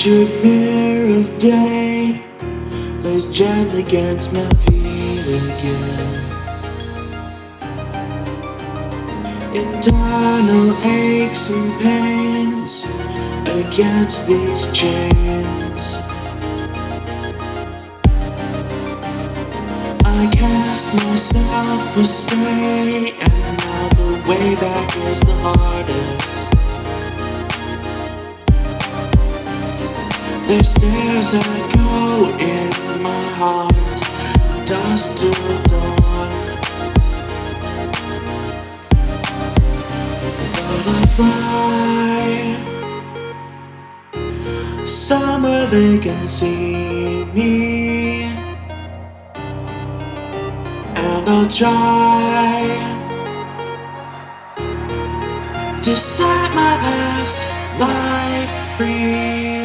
Pictured mirror of day lays gently against my feet again. Internal aches and pains against these chains. I cast myself astray, and now the way back is the hardest. There's stairs that go in my heart, dusk till dawn. Butterfly, somewhere they can see me, and I'll try to set my past life free.